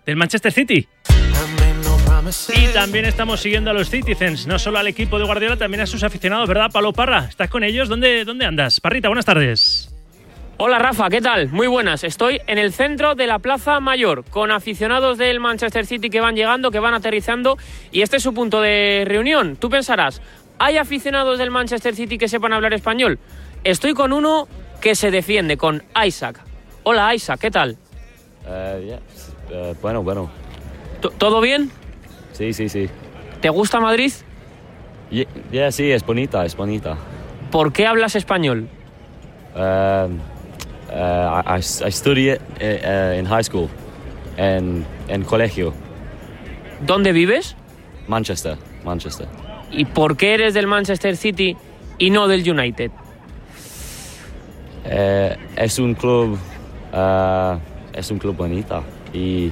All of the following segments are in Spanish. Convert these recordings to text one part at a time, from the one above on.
del Manchester City. Y también estamos siguiendo a los Citizens, no solo al equipo de Guardiola, también a sus aficionados, ¿verdad, Pablo Parra? ¿Estás con ellos? ¿Dónde andas? Parrita, buenas tardes. Hola Rafa, ¿qué tal? Muy buenas. Estoy en el centro de la Plaza Mayor con aficionados del Manchester City que van llegando, que van aterrizando y este es su punto de reunión. Tú pensarás, ¿hay aficionados del Manchester City que sepan hablar español? Estoy con uno que se defiende, con Isaac. Hola Isaac, ¿qué tal? Bueno. ¿Todo bien? Sí. ¿Te gusta Madrid? Yeah, sí, es bonita. ¿Por qué hablas español? I studied in high school, en colegio. ¿Dónde vives? Manchester. ¿Y por qué eres del Manchester City y no del United? Es un club bonito y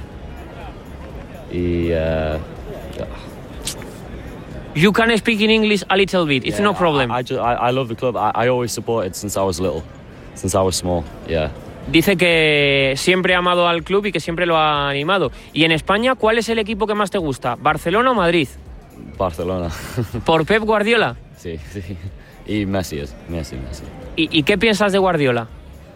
You can speak in English a little bit. It's no problem. I love the club. I always support it since I was little, since I was small. Yeah. Dice que siempre ha amado al club y que siempre lo ha animado. Y en España, ¿cuál es el equipo que más te gusta? ¿Barcelona o Madrid? Barcelona. ¿Por Pep Guardiola? Sí. Y Messi. ¿Y qué piensas de Guardiola?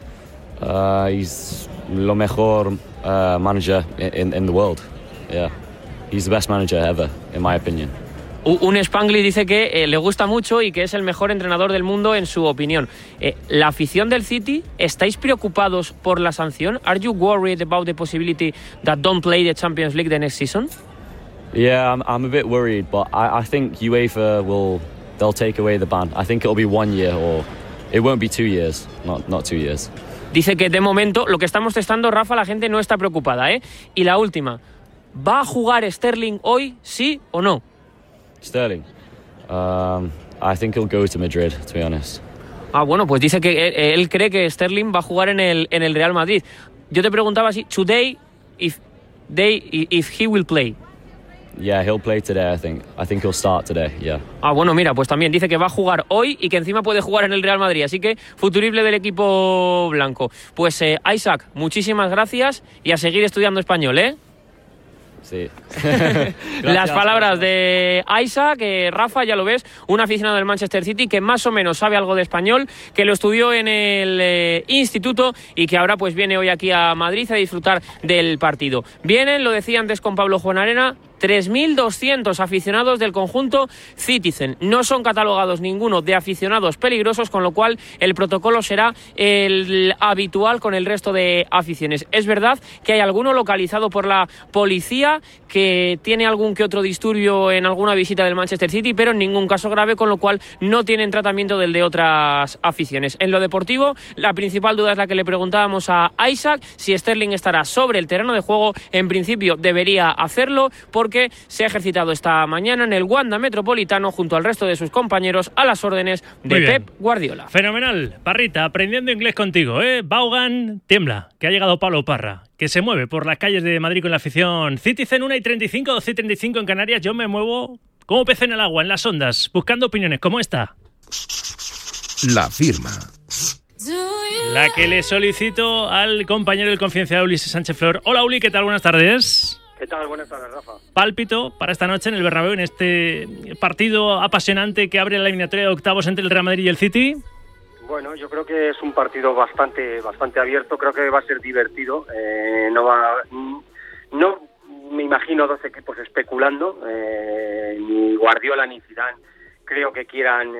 He's lo mejor manager in the world. Yeah. He's the best manager ever, in my opinion. Un Spangley dice que le gusta mucho y que es el mejor entrenador del mundo en su opinión. ¿La afición del City, estáis preocupados por la sanción? Are you worried about the possibility that don't play the Champions League the next season? Yeah, I'm a bit worried, but I think UEFA they'll take away the ban. I think it'll be 1 year or it won't be 2 years, not 2 years. Dice que de momento lo que estamos testando, Rafa, la gente no está preocupada, ¿eh? Y la última, ¿va a jugar Sterling hoy, sí o no? Sterling, I think he'll go to Madrid, to be honest. Bueno, pues dice que él cree que Sterling va a jugar en el Real Madrid. Yo te preguntaba si today if he will play. Yeah, he'll play today, I think. I think he'll start today, yeah. Bueno, mira, pues también dice que va a jugar hoy y que encima puede jugar en el Real Madrid, así que futurible del equipo blanco. Pues Isaac, muchísimas gracias y a seguir estudiando español, ¿eh? Sí. Las palabras de Isaac, Rafa, ya lo ves, un aficionado del Manchester City que más o menos sabe algo de español, que lo estudió en el instituto y que ahora pues viene hoy aquí a Madrid a disfrutar del partido. Vienen, lo decía antes con Pablo Juanarena, 3.200 aficionados del conjunto Citizen. No son catalogados ninguno de aficionados peligrosos, con lo cual el protocolo será el habitual con el resto de aficiones. Es verdad que hay alguno localizado por la policía que tiene algún que otro disturbio en alguna visita del Manchester City, pero en ningún caso grave, con lo cual no tienen tratamiento del de otras aficiones. En lo deportivo, la principal duda es la que le preguntábamos a Isaac, si Sterling estará sobre el terreno de juego. En principio debería hacerlo, porque se ha ejercitado esta mañana en el Wanda Metropolitano junto al resto de sus compañeros a las órdenes de Pep Guardiola. Fenomenal. Parrita, aprendiendo inglés contigo, ¿eh? Vaughan tiembla, que ha llegado Pablo Parra, que se mueve por las calles de Madrid con la afición Citizen. 1:35, 12:35 en Canarias. Yo me muevo como pez en el agua, en las ondas, buscando opiniones como esta. La firma. La que le solicito al compañero del Confidencial Ulises Sánchez Flor. Hola Uli, ¿qué tal? Buenas tardes. ¿Qué tal? Buenas tardes, Rafa. Pálpito para esta noche en el Bernabéu, en este partido apasionante que abre la eliminatoria de octavos entre el Real Madrid y el City. Bueno, yo creo que es un partido bastante abierto. Creo que va a ser divertido. No me imagino 2 equipos especulando, ni Guardiola ni Zidane. Creo que quieran,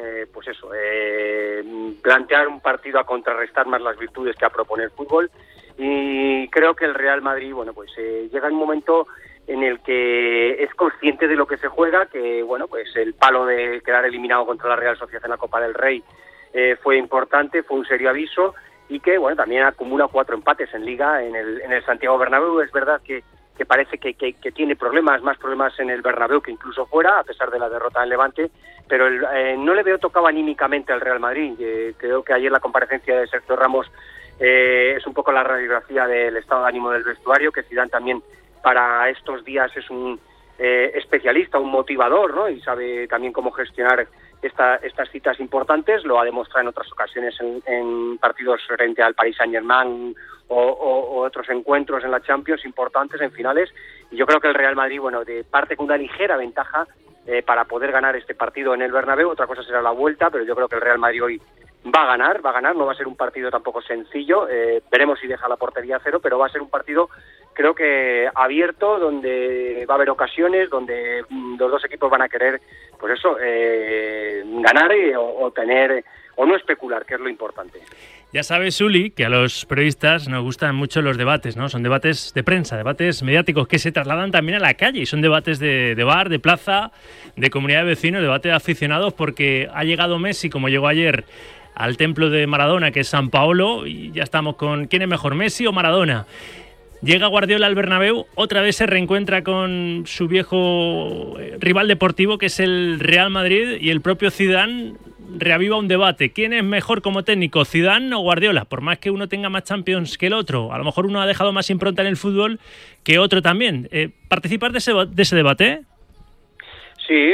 plantear un partido a contrarrestar más las virtudes que a proponer el fútbol. Y creo que el Real Madrid, llega un momento en el que es consciente de lo que se juega, que el palo de quedar eliminado contra la Real Sociedad en la Copa del Rey fue importante, fue un serio aviso, y que también acumula 4 empates en Liga en el Santiago Bernabéu. Es verdad que parece que tiene más problemas en el Bernabéu que incluso fuera, a pesar de la derrota en Levante, pero no le veo tocado anímicamente al Real Madrid. Creo que ayer la comparecencia de Sergio Ramos es un poco la radiografía del estado de ánimo del vestuario, que Zidane también para estos días es un especialista, un motivador, ¿no? Y sabe también cómo gestionar estas citas importantes, lo ha demostrado en otras ocasiones en partidos frente al Paris Saint-Germain o otros encuentros en la Champions importantes, en finales, y yo creo que el Real Madrid, bueno, parte con una ligera ventaja para poder ganar este partido en el Bernabéu. Otra cosa será la vuelta, pero yo creo que el Real Madrid hoy va a ganar, no va a ser un partido tampoco sencillo, veremos si deja la portería a cero, pero va a ser un partido, creo que abierto, donde va a haber ocasiones, donde los dos equipos van a querer, pues eso, ganar o tener, o no especular, que es lo importante. Ya sabes, Uli, que a los periodistas nos gustan mucho los debates, ¿no? Son debates de prensa, debates mediáticos que se trasladan también a la calle, y son debates de bar, de plaza, de comunidad de vecinos, debate de aficionados, porque ha llegado Messi, como llegó ayer, al templo de Maradona, que es San Paolo, y ya estamos con ¿quién es mejor, Messi o Maradona? Llega Guardiola al Bernabéu, otra vez se reencuentra con su viejo rival deportivo, que es el Real Madrid, y el propio Zidane reaviva un debate. ¿Quién es mejor como técnico, Zidane o Guardiola? Por más que uno tenga más Champions que el otro, a lo mejor uno ha dejado más impronta en el fútbol que otro también. ¿Participar de ese debate? Sí,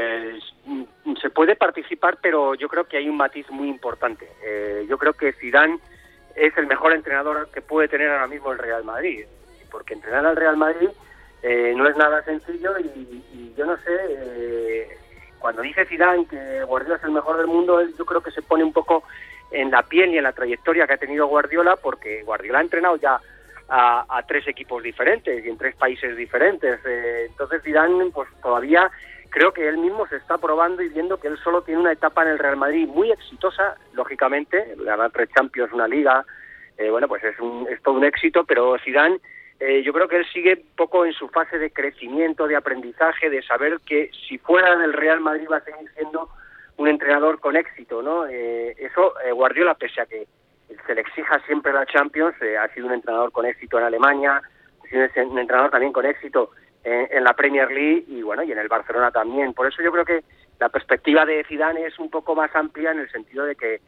se puede participar, pero yo creo que hay un matiz muy importante. Yo creo que Zidane es el mejor entrenador que puede tener ahora mismo el Real Madrid, porque entrenar al Real Madrid no es nada sencillo, y yo no sé, cuando dice Zidane que Guardiola es el mejor del mundo, yo creo que se pone un poco en la piel y en la trayectoria que ha tenido Guardiola, porque Guardiola ha entrenado ya a 3 equipos diferentes y en 3 países diferentes, entonces Zidane pues todavía creo que él mismo se está probando y viendo que él solo tiene una etapa en el Real Madrid muy exitosa, lógicamente, ganar 3 Champions, una Liga, bueno, pues es todo un éxito, pero Zidane, yo creo que él sigue un poco en su fase de crecimiento, de aprendizaje, de saber que si fuera del Real Madrid va a seguir siendo un entrenador con éxito, ¿no? Eso Guardiola, pese a que se le exija siempre la Champions, ha sido un entrenador con éxito en Alemania, ha sido un entrenador también con éxito en la Premier League y bueno, y en el Barcelona también. Por eso yo creo que la perspectiva de Zidane es un poco más amplia, en el sentido de que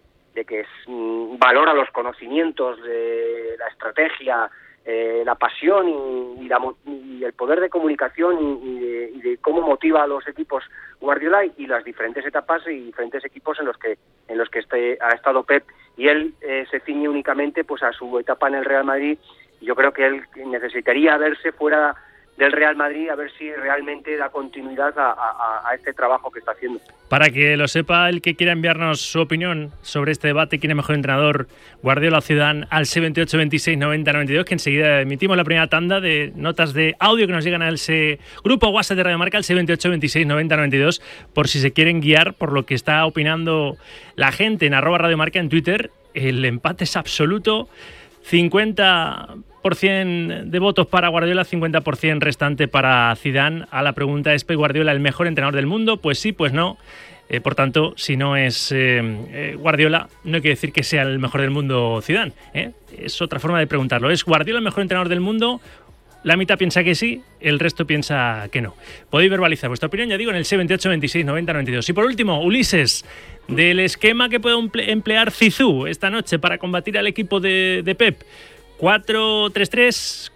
valora los conocimientos, de la estrategia, la pasión y el poder de comunicación y de cómo motiva a los equipos Guardiola, y las diferentes etapas y diferentes equipos en los que ha estado Pep, y él se ciñe únicamente pues a su etapa en el Real Madrid. Y yo creo que él necesitaría verse fuera del Real Madrid, a ver si realmente da continuidad a este trabajo que está haciendo. Para que lo sepa el que quiera enviarnos su opinión sobre este debate, quién es mejor entrenador, Guardiola o Zidane, al 628 26 90 92, que enseguida emitimos la primera tanda de notas de audio que nos llegan a ese grupo WhatsApp de Radio Marca, al 628 26 90 92, por si se quieren guiar por lo que está opinando la gente en @Radio Marca en Twitter. El empate es absoluto, 50% de votos para Guardiola, 50% restante para Zidane. A la pregunta, ¿es Pep Guardiola el mejor entrenador del mundo? Pues sí, pues no. Por tanto, si no es Guardiola, no hay que decir que sea el mejor del mundo Zidane. Es otra forma de preguntarlo. ¿Es Guardiola el mejor entrenador del mundo? La mitad piensa que sí, el resto piensa que no. Podéis verbalizar vuestra opinión, ya digo, en el 628 26 90 92. Y por último, Ulises, del esquema que puede emplear Zizou esta noche para combatir al equipo de Pep. 4-3-3,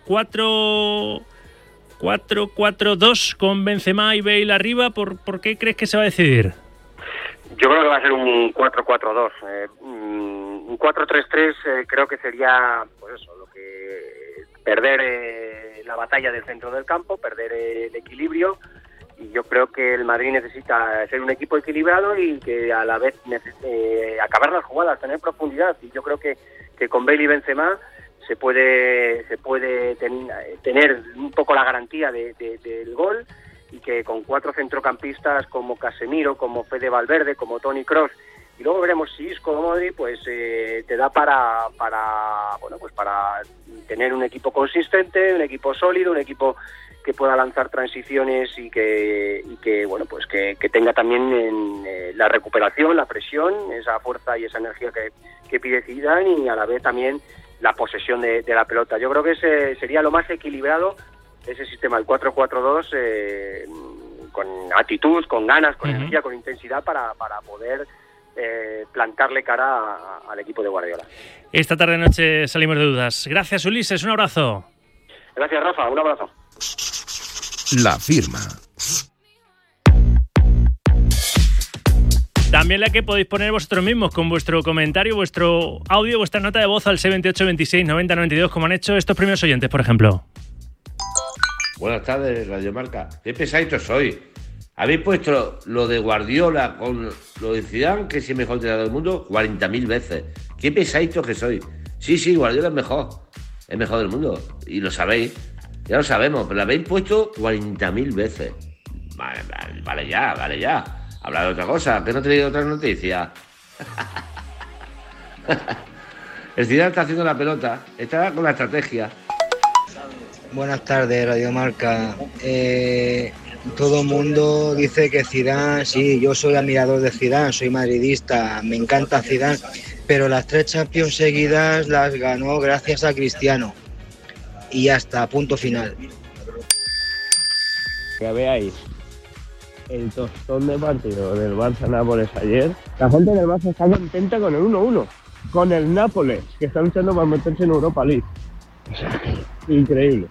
4-4-2 con Benzema y Bale arriba. ¿Por qué crees que se va a decidir? Yo creo que va a ser un 4-4-2. Un 4-3-3 creo que sería, pues eso, lo que perder la batalla del centro del campo, perder el equilibrio. Y yo creo que el Madrid necesita ser un equipo equilibrado y que a la vez acabar las jugadas, tener profundidad. Y yo creo que con Bale y Benzema se puede tener un poco la garantía del gol, y que con 4 centrocampistas como Casemiro, como Fede Valverde, como Toni Kroos, y luego veremos si Isco o Modric, pues te da para tener un equipo consistente, un equipo sólido, un equipo que pueda lanzar transiciones y que bueno, pues que tenga también la recuperación, la presión, esa fuerza y esa energía que pide Zidane, y a la vez también la posesión de la pelota. Yo creo que ese sería lo más equilibrado, ese sistema, el 4-4-2, con actitud, con ganas, con energía, con intensidad, para poder plantarle cara al equipo de Guardiola. Esta tarde-noche salimos de dudas. Gracias, Ulises, un abrazo. Gracias, Rafa, un abrazo. La firma. También la que podéis poner vosotros mismos con vuestro comentario, vuestro audio, vuestra nota de voz al 628 26 90 92, como han hecho estos primeros oyentes, por ejemplo. Buenas tardes, Radio Marca. ¿Qué pesaditos sois? ¿Habéis puesto lo de Guardiola con lo de Zidane, que es el mejor entrenador del mundo, 40.000 veces? ¿Qué pesaditos que sois? Sí, Guardiola es mejor del mundo. Y lo sabéis, ya lo sabemos, pero lo habéis puesto 40.000 veces. Vale ya. Habla de otra cosa, que no tenéis otras noticias. El Zidane está haciendo la pelota, está con la estrategia. Buenas tardes, Radio Marca. Todo el mundo dice que Zidane, sí, yo soy admirador de Zidane, soy madridista, me encanta Zidane, pero las 3 Champions seguidas las ganó gracias a Cristiano. Y ya está, punto final. Que veáis el tostón de partido del Barça-Nápoles ayer. La gente del Barça está contenta con el 1-1, con el Nápoles, que está luchando para meterse en Europa League. O sea, increíble.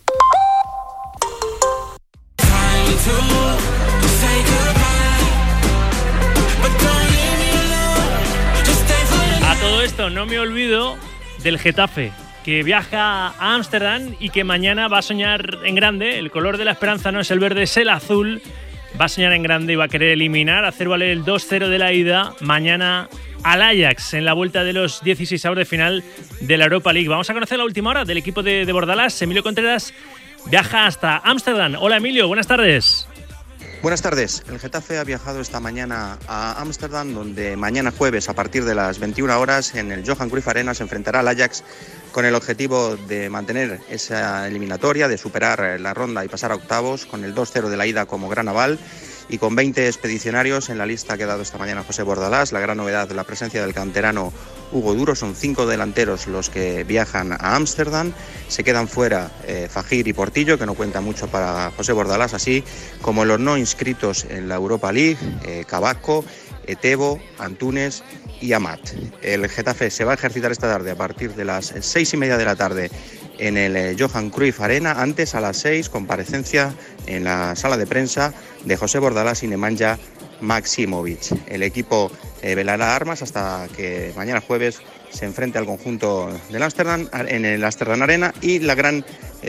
A todo esto no me olvido del Getafe, que viaja a Ámsterdam y que mañana va a soñar en grande. El color de la esperanza no es el verde, es el azul. Va a soñar en grande y va a querer eliminar, hacer valer el 2-0 de la ida mañana al Ajax en la vuelta de los 16avos de final de la Europa League. Vamos a conocer la última hora del equipo de Bordalás. Emilio Contreras viaja hasta Ámsterdam. Hola Emilio, buenas tardes. Buenas tardes. El Getafe ha viajado esta mañana a Ámsterdam, donde mañana jueves a partir de las 21 horas en el Johan Cruyff Arena se enfrentará al Ajax con el objetivo de mantener esa eliminatoria, de superar la ronda y pasar a octavos, con el 2-0 de la ida como gran aval y con 20 expedicionarios en la lista que ha dado esta mañana José Bordalás. La gran novedad, la presencia del canterano Hugo Duro. Son 5 delanteros los que viajan a Ámsterdam. Se quedan fuera Fajir y Portillo, que no cuenta mucho para José Bordalás, así como los no inscritos en la Europa League, Kabako, Etebo, Antunes y Amat. El Getafe se va a ejercitar esta tarde a partir de las 6:30 de la tarde en el Johan Cruyff Arena. Antes, a las 6, comparecencia en la sala de prensa de José Bordalás y Nemanja Maksimovic. El equipo velará armas hasta que mañana jueves se enfrente al conjunto del Ámsterdam en el Ámsterdam Arena, y la gran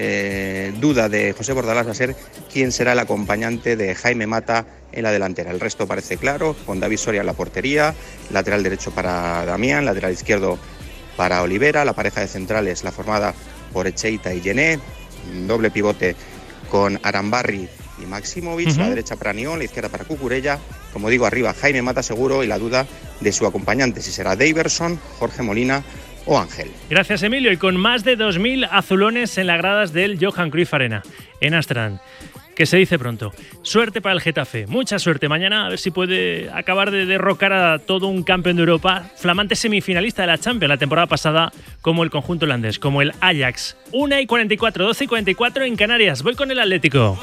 duda de José Bordalás va a ser quién será el acompañante de Jaime Mata en la delantera. El resto parece claro, con David Soria en la portería, lateral derecho para Damián, lateral izquierdo para Olivera, la pareja de centrales la formada por Echeita y Gené, doble pivote con Arambarri y Maksimovic, la derecha para Nión, la izquierda para Cucurella, como digo, arriba Jaime Mata seguro, y la duda de su acompañante, si será Daverson, Jorge Molina o Ángel. Gracias Emilio, y con más de 2.000 azulones en las gradas del Johan Cruyff Arena en Ámsterdam, que se dice pronto. Suerte para el Getafe, mucha suerte. Mañana a ver si puede acabar de derrocar a todo un campeón de Europa, flamante semifinalista de la Champions la temporada pasada, como el conjunto holandés, como el Ajax. 1:44, 12:44 en Canarias. Voy con el Atlético.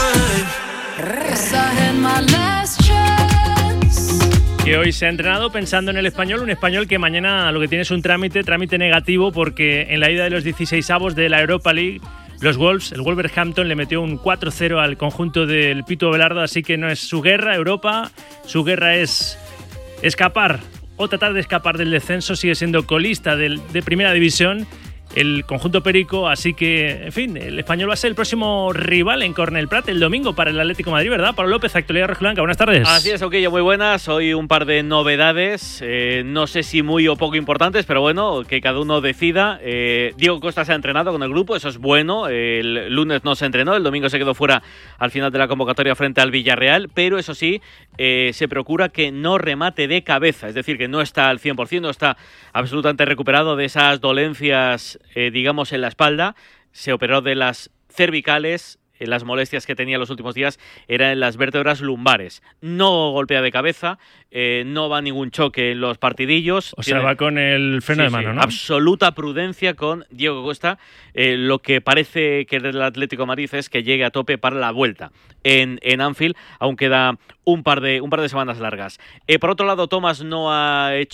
Que hoy se ha entrenado pensando en el Español, un Español que mañana lo que tiene es un trámite negativo, porque en la ida de los 16avos de la Europa League, los Wolves, el Wolverhampton, le metió un 4-0 al conjunto del Pito Velardo, así que no es su guerra Europa, su guerra es escapar o tratar de escapar del descenso. Sigue siendo colista de primera división el conjunto perico, así que, en fin, el Español va a ser el próximo rival en Cornellà Prat el domingo para el Atlético de Madrid, ¿verdad? Pablo López, Actualidad Rojiblanca, buenas tardes. Así es, Oquillo, muy buenas. Hoy un par de novedades, no sé si muy o poco importantes, pero bueno, que cada uno decida. Diego Costa se ha entrenado con el grupo, eso es bueno. El lunes no se entrenó, el domingo se quedó fuera al final de la convocatoria frente al Villarreal, pero eso sí, se procura que no remate de cabeza, es decir, que no está al 100%, no está absolutamente recuperado de esas dolencias, digamos, en la espalda. Se operó de las cervicales. Las molestias que tenía los últimos días eran en las vértebras lumbares. No golpea de cabeza, no va a ningún choque en los partidillos. O sea, va con el freno de mano, ¿no? Absoluta prudencia con Diego Costa. Lo que parece que el Atlético de Madrid es que llegue a tope para la vuelta en Anfield, aún queda un par de semanas largas. Por otro lado, Thomas no ha hecho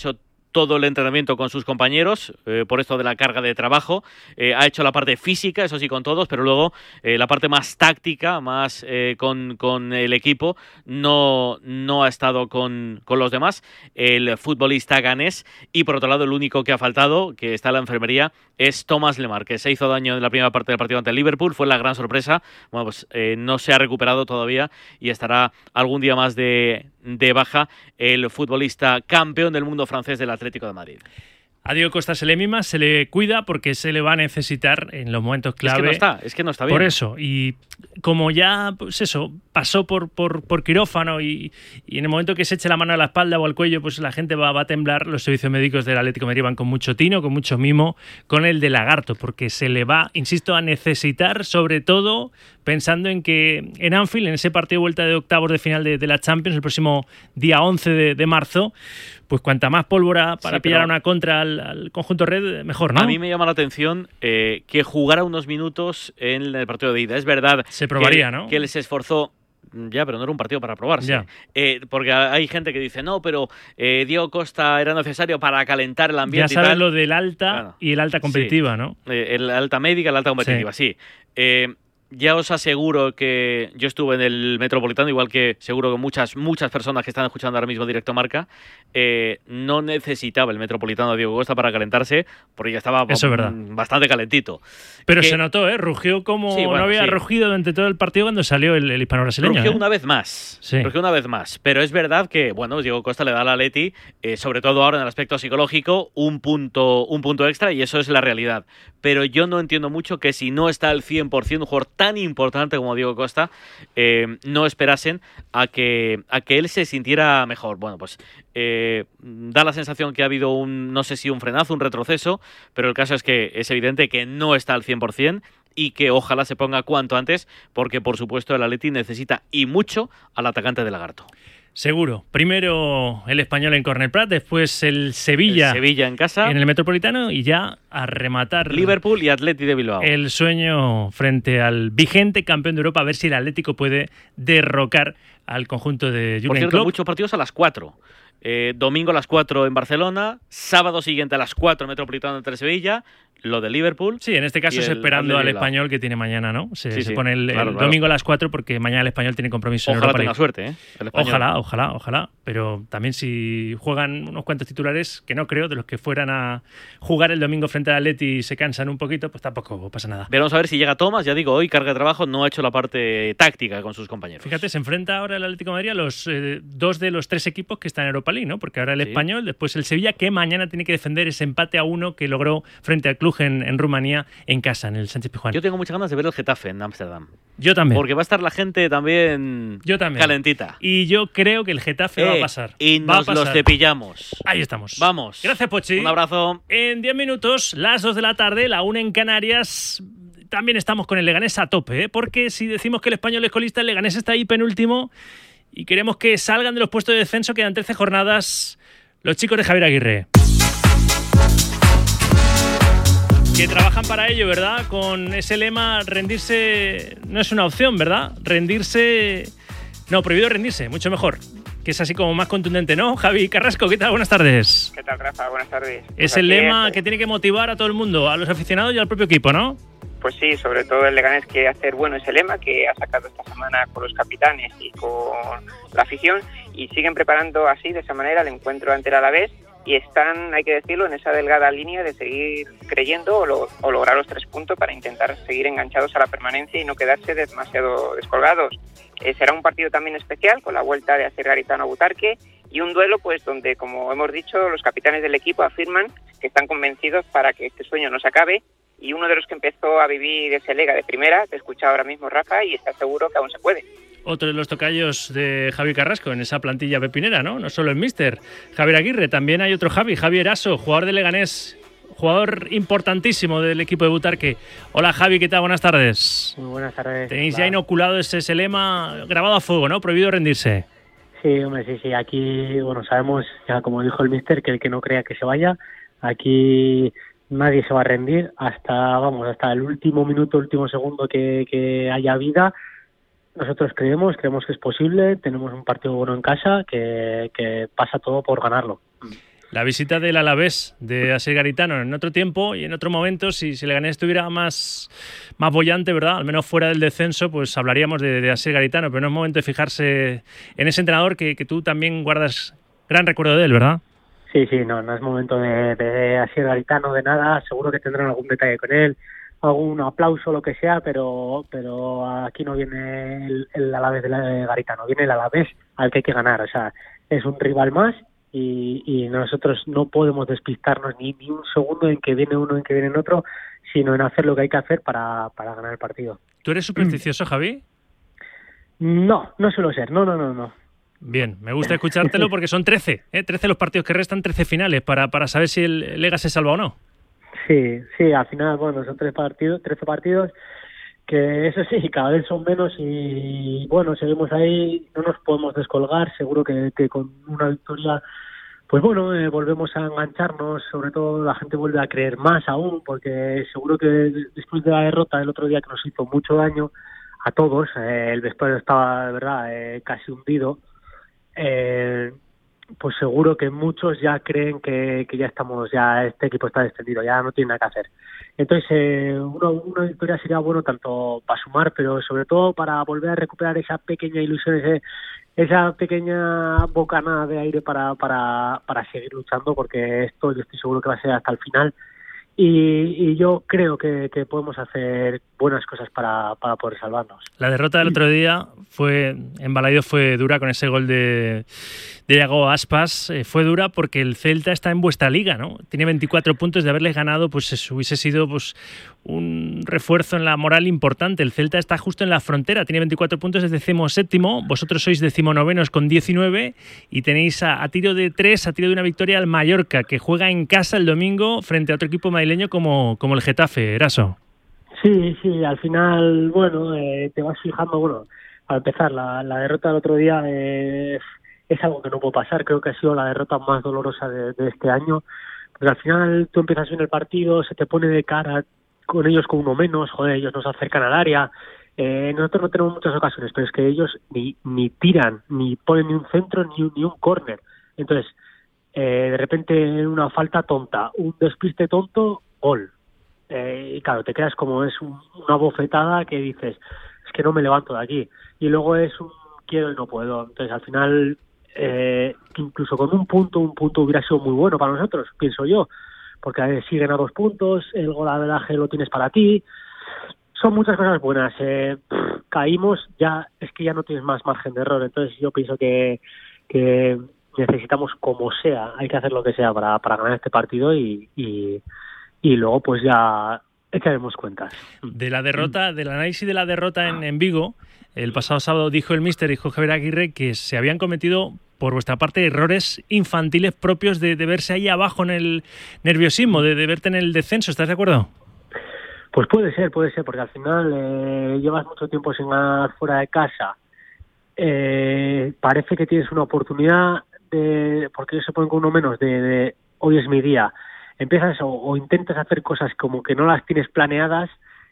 todo el entrenamiento con sus compañeros, por esto de la carga de trabajo. Ha hecho la parte física, eso sí, con todos, pero luego la parte más táctica, más con el equipo, no ha estado con los demás, el futbolista ganés. Y por otro lado, el único que ha faltado, que está en la enfermería, es Thomas Lemar, que se hizo daño en la primera parte del partido ante el Liverpool, fue la gran sorpresa. Bueno, pues no se ha recuperado todavía y estará algún día más de baja el futbolista campeón del mundo francés del Atlético de Madrid. A Diego Costa se le mima, se le cuida porque se le va a necesitar en los momentos clave. Es que no está bien. Por eso, y como ya, pues eso, pasó por quirófano y en el momento que se eche la mano a la espalda o al cuello, pues la gente va a temblar. Los servicios médicos del Atlético de Madrid van con mucho tino, con mucho mimo, con el de Lagarto, porque se le va, insisto, a necesitar, sobre todo pensando en que en Anfield, en ese partido de vuelta de octavos de final de la Champions, el próximo día 11 de marzo, pues cuanta más pólvora para pillar una contra al conjunto red, mejor, ¿no? A mí me llama la atención que jugara unos minutos en el partido de ida. Es verdad. Se probaría, ¿no? Que él se esforzó. Ya, pero no era un partido para probarse. Porque hay gente que dice, no, pero Diego Costa era necesario para calentar el ambiente. Ya sabes lo del alta y el alta competitiva, sí. ¿no? El alta médica, el alta competitiva, sí. Ya os aseguro que yo estuve en el Metropolitano, igual que seguro que muchas personas que están escuchando ahora mismo Directo Marca, no necesitaba el Metropolitano de Diego Costa para calentarse, porque ya estaba bastante calentito. Pero se notó, rugió como no había rugido durante todo el partido cuando salió el hispano-brasileño. Rugió una vez más, rugió una vez más. Pero es verdad que, bueno, Diego Costa le da al Atleti, sobre todo ahora en el aspecto psicológico, un punto extra, y eso es la realidad. Pero yo no entiendo mucho que si no está al 100% un jugador tan importante como Diego Costa, no esperasen a que él se sintiera mejor. Bueno, pues da la sensación que ha habido no sé si un frenazo, un retroceso, pero el caso es que es evidente que no está al 100% y que ojalá se ponga cuanto antes, porque por supuesto el Atleti necesita y mucho al atacante de Lagarto. Seguro. Primero el Español en Cornellà Prat, después el Sevilla en casa, en el Metropolitano, y ya a rematar Liverpool y Atleti de Bilbao. El sueño frente al vigente campeón de Europa, a ver si el Atlético puede derrocar al conjunto de Jürgen Klopp. Por cierto, muchos partidos a las 4. Domingo a las 4 en Barcelona, sábado siguiente a las 4 en Metropolitano entre Sevilla, lo de Liverpool. Sí, en este caso es esperando al Español, que tiene mañana, ¿no? Se pone el domingo a las 4 porque mañana el Español tiene compromiso en Europa. Ojalá tenga suerte, el Español. Ojalá. Pero también si juegan unos cuantos titulares, que no creo, de los que fueran a jugar el domingo frente al Atleti y se cansan un poquito, pues tampoco pasa nada. Veremos a ver si llega Thomas. Ya digo, hoy carga de trabajo, no ha hecho la parte táctica con sus compañeros. Fíjate, se enfrenta ahora el Atlético de Madrid a los 2 de los 3 equipos que están en Europa League, ¿no? Porque ahora el Español, después el Sevilla, que mañana tiene que defender ese empate a 1 que logró frente al Cluj en Rumanía, en casa, en el Sánchez Pizjuán. Yo tengo muchas ganas de ver el Getafe en Ámsterdam. Yo también. Porque va a estar la gente también calentita. Y yo creo que el Getafe va a pasar. Y nos los cepillamos. Ahí estamos. Vamos. Gracias, Pochi. Un abrazo. En 10 minutos, las 2 de la tarde, la 1 en Canarias. También estamos con el Leganés a tope, porque si decimos que el Español es colista, el Leganés está ahí penúltimo y queremos que salgan de los puestos de descenso. Quedan 13 jornadas los chicos de Javier Aguirre, que trabajan para ello, ¿verdad? Con ese lema, rendirse no es una opción, ¿verdad? Prohibido rendirse, mucho mejor. Que es así como más contundente, ¿no? Javi Carrasco, ¿qué tal? Buenas tardes. ¿Qué tal, Rafa? Buenas tardes. Es el lema que tiene que motivar a todo el mundo, a los aficionados y al propio equipo, ¿no? Pues sí, sobre todo el Leganés quiere hacer bueno ese lema que ha sacado esta semana con los capitanes y con la afición, y siguen preparando así, de esa manera, el encuentro ante el Alavés, y están, hay que decirlo, en esa delgada línea de seguir creyendo o lograr los 3 puntos para intentar seguir enganchados a la permanencia y no quedarse demasiado descolgados. Será un partido también especial, con la vuelta de Asier Garitano a Butarque, y un duelo pues donde, como hemos dicho, los capitanes del equipo afirman que están convencidos para que este sueño no se acabe, y uno de los que empezó a vivir ese Lega de primera, te he escuchado ahora mismo, Rafa, y está seguro que aún se puede. Otro de los tocayos de Javi Carrasco en esa plantilla pepinera, ¿no? No solo el míster Javier Aguirre, también hay otro Javi Eraso, jugador de Leganés, jugador importantísimo del equipo de Butarque. Hola Javi, ¿qué tal? Buenas tardes. Muy buenas tardes. Tenéis ya inoculado ese lema grabado a fuego, ¿no? Prohibido rendirse. Sí, hombre, sí. Aquí, bueno, sabemos, ya como dijo el míster, que el que no crea que se vaya, aquí nadie se va a rendir hasta el último minuto, último segundo que haya vida. Nosotros creemos que es posible, tenemos un partido bueno en casa, que pasa todo por ganarlo. La visita del Alavés de Asier Garitano en otro tiempo y en otro momento, si el Leganés estuviera más boyante, ¿verdad? Al menos fuera del descenso, pues hablaríamos de Asier Garitano, pero no es momento de fijarse en ese entrenador que tú también guardas gran recuerdo de él, ¿verdad? Sí, no es momento de Asier Garitano, de nada. Seguro que tendrán algún detalle con él, algún aplauso, lo que sea, pero aquí no viene el Alavés de Garitano, viene el Alavés al que hay que ganar. O sea, es un rival más y nosotros no podemos despistarnos ni un segundo en que viene uno, en que viene otro, sino en hacer lo que hay que hacer para ganar el partido. ¿Tú eres supersticioso, Javi? No suelo ser, no. Bien, me gusta escuchártelo porque son 13 los partidos que restan, 13 finales para saber si el Lega se salva o no. Sí, al final, bueno, son 13 partidos, que eso sí, cada vez son menos y bueno, seguimos ahí, no nos podemos descolgar, seguro que con una victoria, pues bueno, volvemos a engancharnos, sobre todo la gente vuelve a creer más aún, porque seguro que después de la derrota del otro día que nos hizo mucho daño a todos, el vestuario estaba, de verdad, casi hundido, pues seguro que muchos ya creen que ya estamos, ya este equipo está descendido, ya no tiene nada que hacer. Entonces, una victoria sería bueno tanto para sumar, pero sobre todo para volver a recuperar esa pequeña ilusión, esa pequeña bocanada de aire para seguir luchando, porque esto yo estoy seguro que va a ser hasta el final. Y yo creo que podemos hacer buenas cosas para poder salvarnos. La derrota del otro día en Balaidos fue dura con ese gol de Iago Aspas. Fue dura porque el Celta está en vuestra liga, ¿no? Tiene 24 puntos, de haberles ganado, pues eso hubiese sido pues un refuerzo en la moral importante. El Celta está justo en la frontera, tiene 24 puntos, es 17º, vosotros sois 19º con 19 y tenéis a tiro de 3, a tiro de una victoria al Mallorca, que juega en casa el domingo frente a otro equipo madrileño como el Getafe, Eraso. Sí, al final, bueno, te vas fijando, bueno, al empezar, la derrota del otro día es algo que no puede pasar, creo que ha sido la derrota más dolorosa de este año, porque al final tú empiezas bien el partido, se te pone de cara con ellos con uno menos, joder, ellos nos acercan al área, nosotros no tenemos muchas ocasiones, pero es que ellos ni tiran, ni ponen ni un centro, ni un córner, entonces, de repente una falta tonta, un despiste tonto, gol. Y claro, te quedas como es una bofetada que dices, es que no me levanto de aquí. Y luego es un quiero y no puedo. Entonces, al final, incluso con un punto hubiera sido muy bueno para nosotros, pienso yo. Porque siguen a 2 puntos, el golaveraje lo tienes para ti. Son muchas cosas buenas. Caímos, es que ya no tienes más margen de error. Entonces, yo pienso que necesitamos, como sea, hay que hacer lo que sea para ganar este partido y luego pues ya echaremos cuentas. De la derrota, del análisis de la derrota en Vigo, el pasado sábado dijo el míster, dijo Javier Aguirre, que se habían cometido por vuestra parte errores infantiles propios de verse ahí abajo en el nerviosismo, de verte en el descenso. ¿Estás de acuerdo? Pues puede ser, porque al final llevas mucho tiempo sin ganar fuera de casa. Parece que tienes una oportunidad porque ellos se ponen con uno menos de hoy es mi día. Empiezas o intentas hacer cosas como que no las tienes planeadas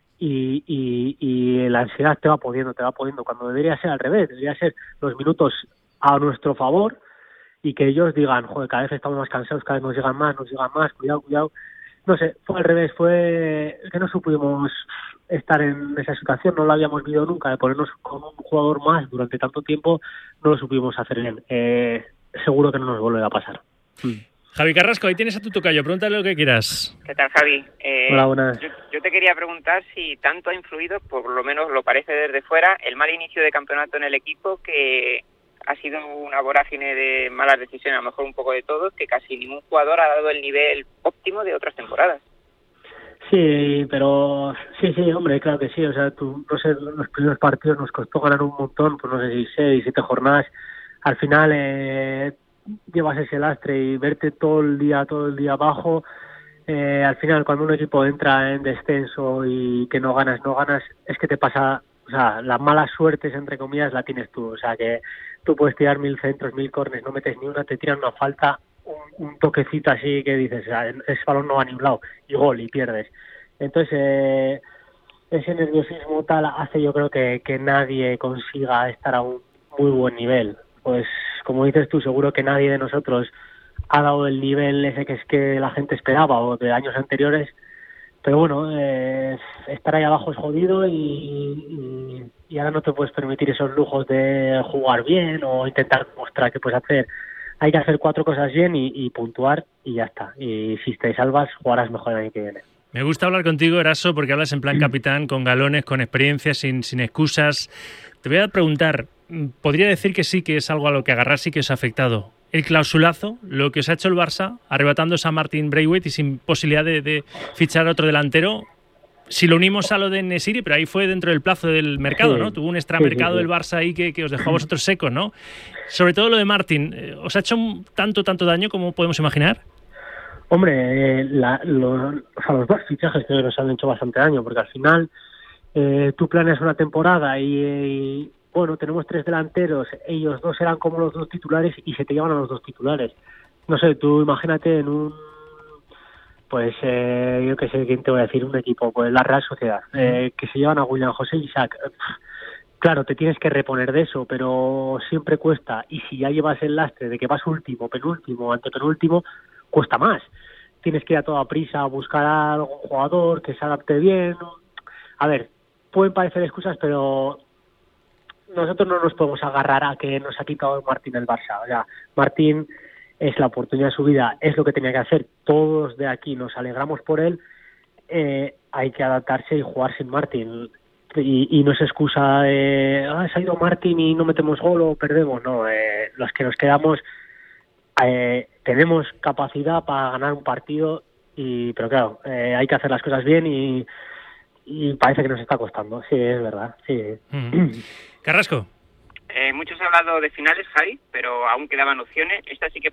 y la ansiedad te va poniendo, cuando debería ser al revés, debería ser los minutos a nuestro favor y que ellos digan, joder, cada vez estamos más cansados, cada vez nos llegan más, cuidado. No sé, fue al revés, fue que no supimos estar en esa situación, no lo habíamos vivido nunca, de ponernos con un jugador más durante tanto tiempo, no lo supimos hacer bien. Seguro que no nos vuelve a pasar. Javi Carrasco, ahí tienes a tu tocayo, pregúntale lo que quieras. ¿Qué tal, Javi? Hola, buenas. Yo te quería preguntar si tanto ha influido, por lo menos lo parece desde fuera, el mal inicio de campeonato en el equipo, que ha sido una vorágine de malas decisiones, a lo mejor un poco de todo, que casi ningún jugador ha dado el nivel óptimo de otras temporadas. Sí, pero sí, hombre, claro que sí. O sea, no sé, los primeros partidos nos costó ganar un montón, pues no sé si 6, 7 jornadas. Al final llevas ese lastre y verte todo el día abajo. Al final, cuando un equipo entra en descenso y que no ganas, es que te pasa, o sea, las malas suertes, entre comillas, la tienes tú. O sea, que tú puedes tirar 1000 centros, 1000 córneres, no metes ni una, te tiran una falta, un toquecito así que dices, o sea, ese balón no va a ningún lado, y gol, y pierdes. Entonces, ese nerviosismo tal hace, yo creo, que nadie consiga estar a un muy buen nivel. Pues, como dices tú, seguro que nadie de nosotros ha dado el nivel ese que es que la gente esperaba o de años anteriores, pero bueno, estar ahí abajo es jodido y ahora no te puedes permitir esos lujos de jugar bien o intentar mostrar qué puedes hacer. Hay que hacer 4 cosas bien y puntuar y ya está. Y si te salvas, jugarás mejor el año que viene. Me gusta hablar contigo, Eraso, porque hablas en plan capitán, con galones, con experiencia, sin excusas. Te voy a preguntar, podría decir que sí, que es algo a lo que agarrarse y que os ha afectado. El clausulazo, lo que os ha hecho el Barça, arrebatándose a Martin Braithwaite y sin posibilidad de fichar a otro delantero. Si lo unimos a lo de Nesiri, pero ahí fue dentro del plazo del mercado, ¿no? Tuvo un extramercado el Barça ahí que os dejó a vosotros secos, ¿no? Sobre todo lo de Martin, ¿os ha hecho tanto daño como podemos imaginar? Hombre, los 2 fichajes que nos han hecho bastante daño, porque al final tú planeas una temporada y bueno, tenemos 3 delanteros, ellos 2 eran como los 2 titulares y se te llevan a los 2 titulares. No sé, tú imagínate en un, pues yo qué sé, ¿quién te voy a decir? Un equipo, pues la Real Sociedad, que se llevan a William José y Isaac. Claro, te tienes que reponer de eso, pero siempre cuesta. Y si ya llevas el lastre de que vas último, penúltimo, antepenúltimo, cuesta más. Tienes que ir a toda prisa a buscar a algún jugador que se adapte bien. A ver, pueden parecer excusas, pero nosotros no nos podemos agarrar a que nos ha quitado Martín el Barça. O sea, Martín es la oportunidad de su vida, es lo que tenía que hacer. Todos de aquí nos alegramos por él. Hay que adaptarse y jugar sin Martín. Y no es excusa de se ha ido Martín y no metemos gol o perdemos. No, los que nos quedamos tenemos capacidad para ganar un partido, pero claro, hay que hacer las cosas bien y parece que nos está costando. Sí, es verdad. Sí. Carrasco. Muchos han hablado de finales, Javi, pero aún quedaban opciones. Esta sí que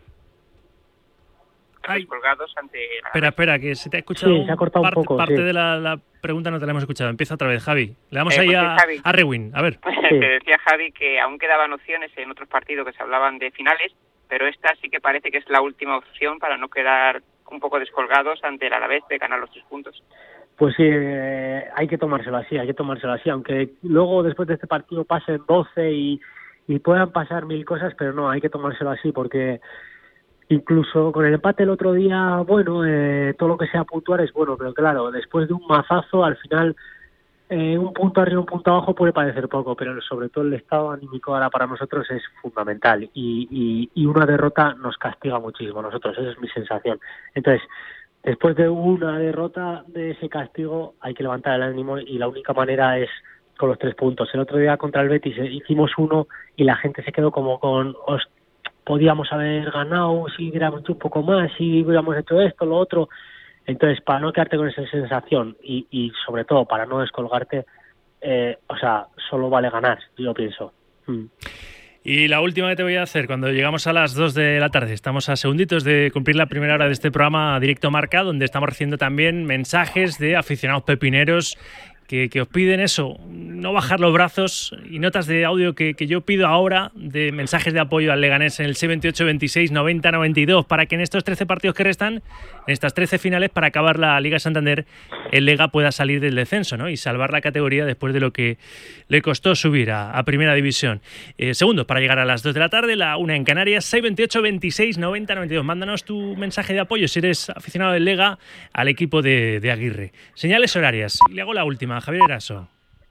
colgados ante la... Espera, que se te ha escuchado. Sí, se ha cortado un poco. Parte de la pregunta no te la hemos escuchado. Empieza otra vez, Javi. Le damos ahí a Rewin. A ver. Te decía, Javi, que aún quedaban opciones en otros partidos que se hablaban de finales, pero esta sí que parece que es la última opción para no quedar un poco descolgados ante el Alavés de ganar los 3 puntos. Pues sí, hay que tomárselo así, aunque luego después de este partido pasen 12 y puedan pasar 1000 cosas, pero no, hay que tomárselo así porque incluso con el empate el otro día, bueno, todo lo que sea puntuar es bueno, pero claro, después de un mazazo, al final un punto arriba, un punto abajo puede parecer poco, pero sobre todo el estado anímico ahora para nosotros es fundamental y una derrota nos castiga muchísimo a nosotros, esa es mi sensación. Entonces, después de una derrota de ese castigo hay que levantar el ánimo y la única manera es con los 3 puntos. El otro día contra el Betis hicimos 1 y la gente se quedó como con podíamos haber ganado si hubiéramos hecho un poco más, si hubiéramos hecho esto, lo otro. Entonces, para no quedarte con esa sensación y sobre todo para no descolgarte, solo vale ganar, yo pienso. Y la última que te voy a hacer, cuando llegamos a las 2 de la tarde, estamos a segunditos de cumplir la primera hora de este programa Directo Marca, donde estamos recibiendo también mensajes de aficionados pepineros que os piden eso, no bajar los brazos, y notas de audio que yo pido ahora de mensajes de apoyo al Leganés en el 628 26 90 92 para que en estos 13 partidos que restan, en estas 13 finales para acabar la Liga Santander, el Lega pueda salir del descenso, ¿no? Y salvar la categoría después de lo que le costó subir a Primera División. Segundos para llegar a las 2 de la tarde, la 1 en Canarias, 628 26 90 92. Mándanos tu mensaje de apoyo si eres aficionado del Lega al equipo de Aguirre. Señales horarias. Y le hago la última, Javier Eraso.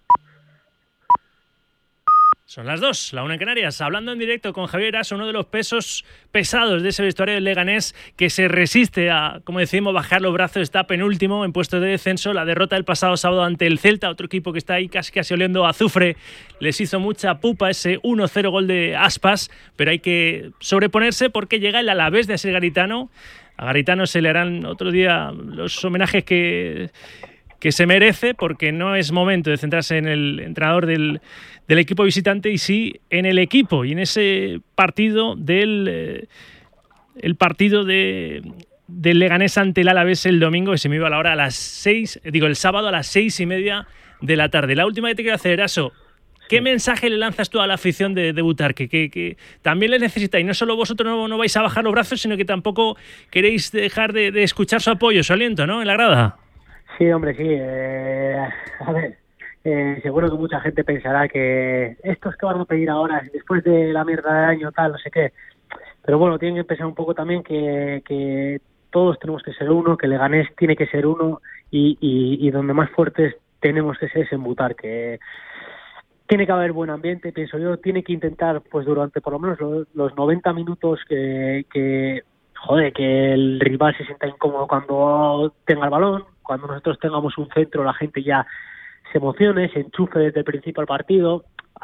Son las 2, la 1 en Canarias, hablando en directo con Javier Eraso, uno de los pesos pesados de ese vestuario del Leganés, que se resiste a, como decimos, bajar los brazos, está penúltimo en puestos de descenso. La derrota del pasado sábado ante el Celta, otro equipo que está ahí casi oliendo a azufre, les hizo mucha pupa ese 1-0 gol de Aspas, pero hay que sobreponerse porque llega el Alavés de Asier Garitano. A Garitano se le harán otro día los homenajes que se merece, porque no es momento de centrarse en el entrenador del equipo visitante y sí en el equipo y en ese partido del Leganés ante el Alavés el domingo, que se me iba la hora, el sábado a las 6:30 de la tarde. La última que te quiero hacer, Eraso, ¿qué mensaje le lanzas tú a la afición de debutar? Que también les necesitáis, no solo vosotros no vais a bajar los brazos, sino que tampoco queréis dejar de escuchar su apoyo, su aliento, ¿no?, en la grada. Sí, hombre, sí. A ver, seguro que mucha gente pensará que estos que van a pedir ahora, después de la mierda del año, tal, no sé qué. Pero bueno, tienen que pensar un poco también que todos tenemos que ser uno, que Leganés tiene que ser uno y donde más fuertes tenemos que ser es en Butar, que tiene que haber buen ambiente, pienso yo, tiene que intentar pues durante por lo menos los 90 minutos que el rival se sienta incómodo cuando tenga el balón, cuando nosotros tengamos un centro la gente ya se emocione, se enchufe desde el principio al partido,